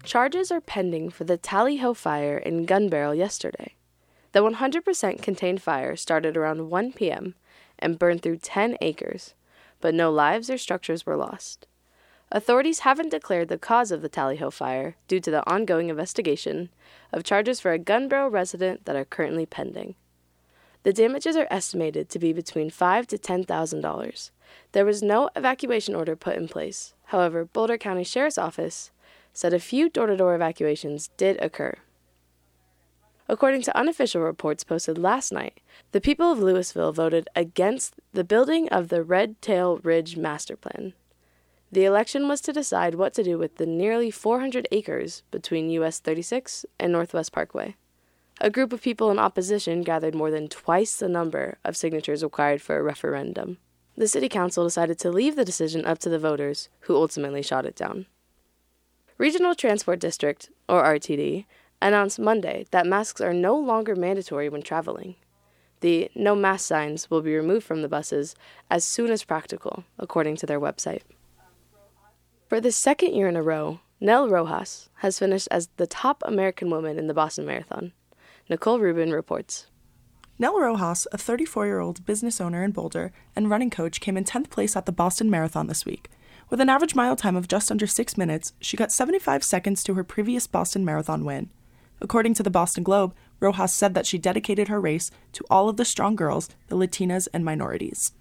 Charges are pending for the Tally Ho fire in Gun Barrel yesterday. The 100% contained fire started around 1 p.m. and burned through 10 acres, but no lives or structures were lost. Authorities haven't declared the cause of the Tally Ho fire due to the ongoing investigation of charges for a Gun Barrel resident that are currently pending. The damages are estimated to be between $5,000 to $10,000. There was no evacuation order put in place. However, Boulder County Sheriff's Office said a few door-to-door evacuations did occur. According to unofficial reports posted last night, the people of Louisville voted against the building of the Red Tail Ridge Master Plan. The election was to decide what to do with the nearly 400 acres between US 36 and Northwest Parkway. A group of people in opposition gathered more than twice the number of signatures required for a referendum. The city council decided to leave the decision up to the voters, who ultimately shot it down. Regional Transport District, or RTD, announced Monday that masks are no longer mandatory when traveling. The no mask signs will be removed from the buses as soon as practical, according to their website. For the second year in a row, Nell Rojas has finished as the top American woman in the Boston Marathon. Nicole Rubin reports. Nell Rojas, a 34-year-old business owner in Boulder and running coach, came in 10th place at the Boston Marathon this week. With an average mile time of just under 6 minutes, she got 75 seconds to her previous Boston Marathon win. According to the Boston Globe, Rojas said that she dedicated her race to all of the strong girls, the Latinas, and minorities.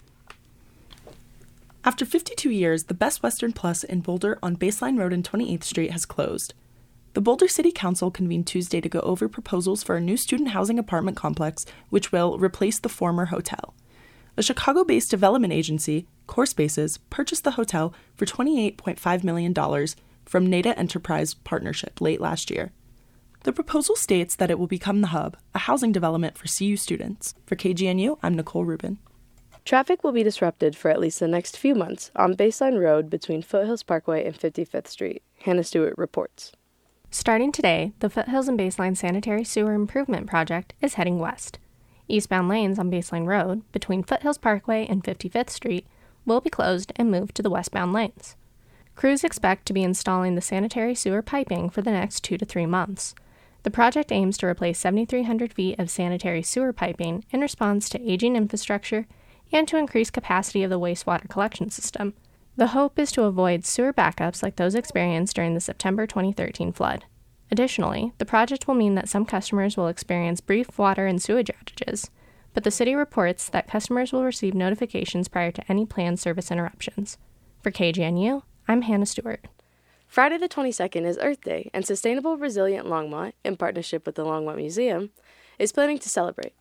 After 52 years, the Best Western Plus in Boulder on Baseline Road and 28th Street has closed. The Boulder City Council convened Tuesday to go over proposals for a new student housing apartment complex, which will replace the former hotel. A Chicago-based development agency, Core Spaces, purchased the hotel for $28.5 million from NADA Enterprise Partnership late last year. The proposal states that it will become the hub, a housing development for CU students. For KGNU, I'm Nicole Rubin. Traffic will be disrupted for at least the next few months on Baseline Road between Foothills Parkway and 55th Street, Hannah Stewart reports. Starting today, the Foothills and Baseline Sanitary Sewer Improvement Project is heading west. Eastbound lanes on Baseline Road, between Foothills Parkway and 55th Street, will be closed and moved to the westbound lanes. Crews expect to be installing the sanitary sewer piping for the next 2 to 3 months. The project aims to replace 7,300 feet of sanitary sewer piping in response to aging infrastructure and to increase capacity of the wastewater collection system. The hope is to avoid sewer backups like those experienced during the September 2013 flood. Additionally, the project will mean that some customers will experience brief water and sewage outages, but the city reports that customers will receive notifications prior to any planned service interruptions. For KGNU, I'm Hannah Stewart. Friday the 22nd is Earth Day, and Sustainable Resilient Longmont, in partnership with the Longmont Museum, is planning to celebrate.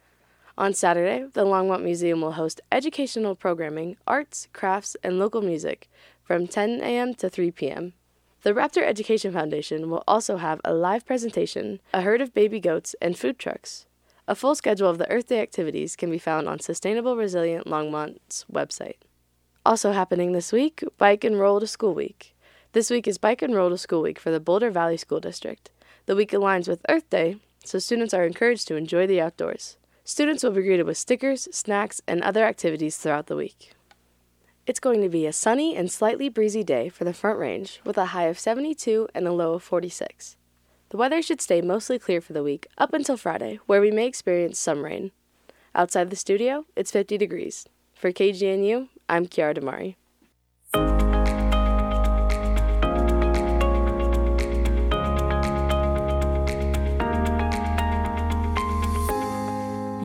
On Saturday, the Longmont Museum will host educational programming, arts, crafts, and local music from 10 a.m. to 3 p.m. The Raptor Education Foundation will also have a live presentation, a herd of baby goats, and food trucks. A full schedule of the Earth Day activities can be found on Sustainable Resilient Longmont's website. Also happening this week, Bike and Roll to School Week. This week is Bike and Roll to School Week for the Boulder Valley School District. The week aligns with Earth Day, so students are encouraged to enjoy the outdoors. Students will be greeted with stickers, snacks, and other activities throughout the week. It's going to be a sunny and slightly breezy day for the Front Range, with a high of 72 and a low of 46. The weather should stay mostly clear for the week, up until Friday, where we may experience some rain. Outside the studio, it's 50 degrees. For KGNU, I'm Kiara Damari.